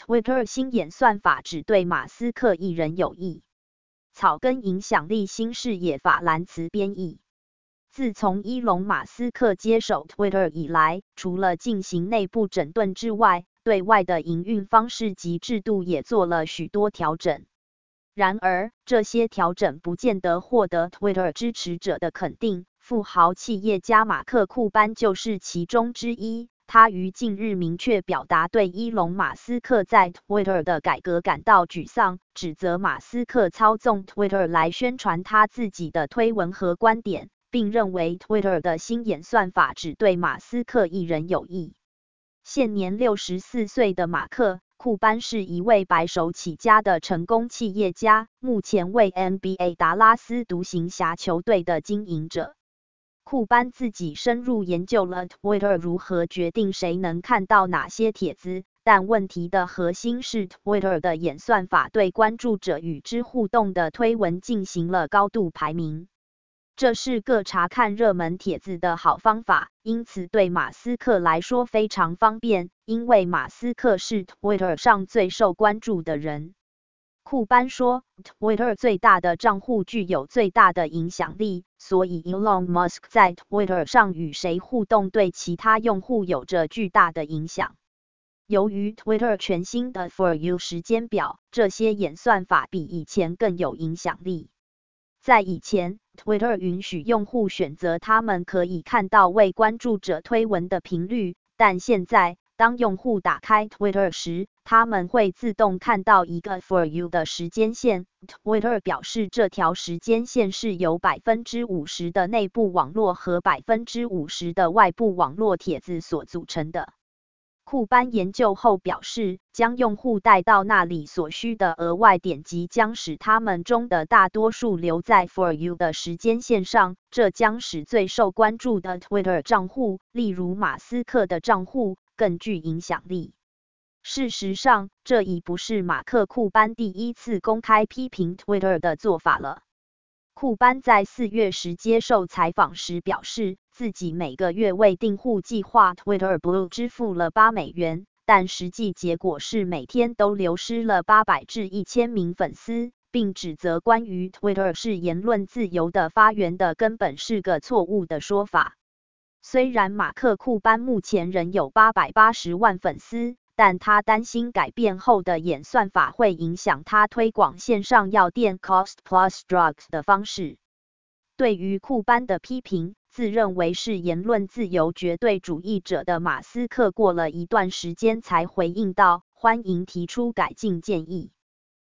Twitter 新演算法只对马斯克一人有益。草根影响力新视野法兰茨编译。自从伊隆马斯克接手 Twitter 以来，除了进行内部整顿之外，对外的营运方式及制度也做了许多调整。然而，这些调整不见得获得 Twitter 支持者的肯定。富豪企业家马克·库班就是其中之一。他于近日明确表达对伊隆马斯克在 Twitter 的改革感到沮丧，指责马斯克操纵 Twitter 来宣传他自己的推文和观点，并认为 Twitter 的新演算法只对马斯克一人有益。现年64岁的马克·库班是一位白手起家的成功企业家，目前为 NBA 达拉斯独行侠球队的经营者。库班自己深入研究了 Twitter 如何决定谁能看到哪些帖子，但问题的核心是 Twitter 的演算法对关注者与之互动的推文进行了高度排名。这是个查看热门帖子的好方法，因此对马斯克来说非常方便，因为马斯克是 Twitter 上最受关注的人。库班说 ，Twitter 最大的账户具有最大的影响力，所以 Elon Musk 在 Twitter 上与谁互动对其他用户有着巨大的影响。由于 Twitter 全新的 For You 时间表，这些演算法比以前更有影响力。在以前 ，Twitter 允许用户选择他们可以看到为关注者推文的频率，但现在，当用户打开 Twitter 时，他们会自动看到一个 For You 的时间线。Twitter 表示，这条时间线是由 50% 的内部网络和 50% 的外部网络帖子所组成的。库班研究后表示，将用户带到那里所需的额外点击将使他们中的大多数留在 For You 的时间线上，这将使最受关注的 Twitter 账户，例如马斯克的账户，更具影响力。事实上，这已不是马克·库班第一次公开批评 Twitter 的做法了。库班在4月时接受采访时表示，自己每个月为订户计划 Twitter Blue 支付了$8，但实际结果是每天都流失了800至1000名粉丝，并指责关于 Twitter 是言论自由的发源的根本是个错误的说法。虽然马克·库班目前仍有880万粉丝，但他担心改变后的演算法会影响他推广线上药店 Cost Plus Drugs 的方式。对于库班的批评，自认为是言论自由绝对主义者的马斯克过了一段时间才回应道，欢迎提出改进建议。